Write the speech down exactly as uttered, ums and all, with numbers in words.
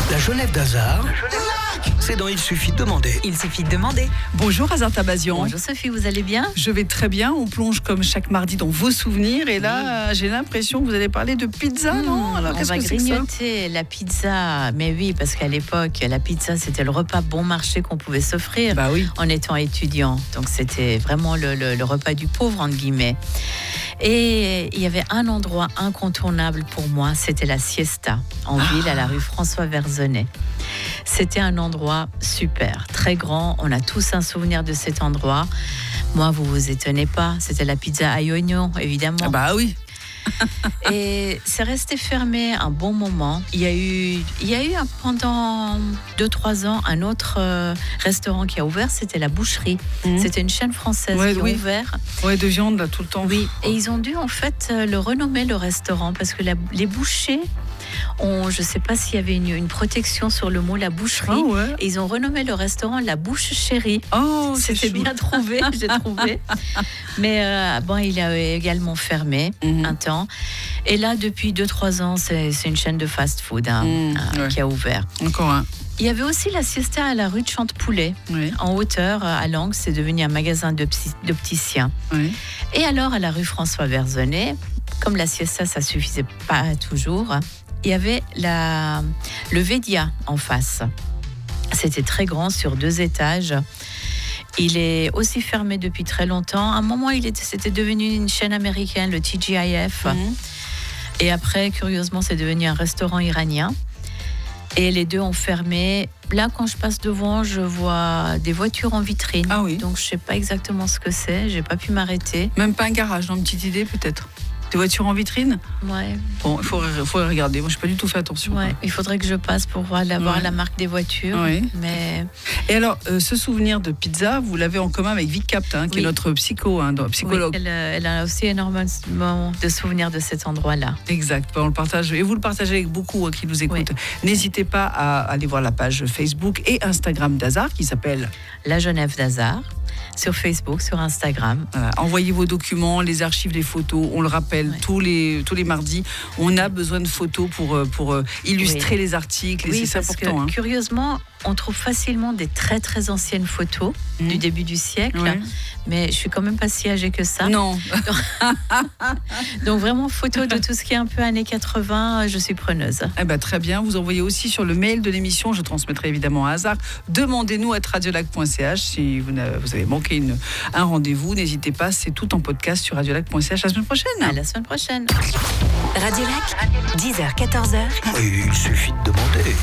La Genève d'Hazard, c'est dans Il suffit de demander. Il suffit de demander. Bonjour Azar Tabazian. Bonjour Sophie, vous allez bien? Je vais très bien, on plonge comme chaque mardi dans vos souvenirs et là oui. j'ai l'impression que vous allez parler de pizza, mmh, non? Alors, on va grignoter la pizza, mais oui, parce qu'à l'époque, la pizza c'était le repas bon marché qu'on pouvait s'offrir bah oui. en étant étudiant. Donc c'était vraiment le, le, le repas du pauvre, entre guillemets. Et il y avait un endroit incontournable pour moi, c'était la Siesta, en ah. ville, à la rue François Verzenay. C'était un endroit super, très grand. On a tous un souvenir de cet endroit. Moi, vous vous étonnez pas, c'était la pizza à oignon, évidemment. Ah bah oui. Et c'est resté fermé un bon moment. Il y a eu, il y a eu pendant deux trois ans un autre euh, restaurant qui a ouvert, c'était la Boucherie. Mmh. C'était une chaîne française ouais, qui oui. a ouvert. Ouais, de viande là tout le temps. Oui, et ils ont dû en fait le renommer le restaurant parce que la, les bouchers ont, je ne sais pas s'il y avait une, une protection sur le mot la boucherie. Oh ouais. Et ils ont renommé le restaurant la Bouche Chérie. Oh, c'était bien trouvé, j'ai trouvé. Mais euh, bon, il a également fermé mmh. un temps. Et là, depuis deux trois ans, c'est, c'est une chaîne de fast-food hein, mmh, euh, ouais. qui a ouvert. Encore un. Il y avait aussi la Siesta à la rue de Chantepoulet, oui. en hauteur, à Langres. C'est devenu un magasin d'opticien. Oui. Et alors, à la rue François Verzenay, comme la Siesta, ça ne suffisait pas toujours, il y avait la, le Védia en face. C'était très grand, sur deux étages. Il est aussi fermé depuis très longtemps. À un moment, il était, c'était devenu une chaîne américaine, le T G I F. Mmh. Et après, curieusement, c'est devenu un restaurant iranien. Et les deux ont fermé. Là, quand je passe devant, je vois des voitures en vitrine. Ah oui. Donc, je ne sais pas exactement ce que c'est. Je n'ai pas pu m'arrêter. Même pas un garage, dans une petite idée peut-être? Des voitures en vitrine? Ouais. Bon, il faut, faut regarder. Moi, je n'ai pas du tout fait attention. Ouais, il faudrait que je passe pour voir, la, voir ouais. la marque des voitures. Ouais. Mais... Et alors, euh, ce souvenir de pizza, vous l'avez en commun avec Vic Capt, hein, qui oui. est notre psycho, hein, psychologue. Oui, elle, elle a aussi énormément de souvenirs de cet endroit-là. Exact. On le partage, et vous le partagez avec beaucoup hein, qui nous écoutent. Oui. N'hésitez pas à aller voir la page Facebook et Instagram d'Hazard qui s'appelle La Genève d'Hazard. Sur Facebook, sur Instagram. Voilà. Envoyez vos documents, les archives, les photos. On le rappelle, ouais. tous, les, tous les mardis, on a besoin de photos pour, pour illustrer oui. les articles. Oui, et c'est parce important. Que, hein. Curieusement, on trouve facilement des très très anciennes photos mmh. du début du siècle. Ouais. Mais je suis quand même pas si âgée que ça. Non. Donc, donc vraiment, photos de tout ce qui est un peu années quatre-vingts, je suis preneuse. Eh ben, très bien. Vous envoyez aussi sur le mail de l'émission, je transmettrai évidemment à Hazard. Demandez-nous à radiolac point c h si vous, vous avez manqué une, un rendez-vous. N'hésitez pas, c'est tout en podcast sur radiolac point c h. À la semaine prochaine. À la semaine prochaine. Radiolac, dix heures quatorze heures. Il suffit de demander.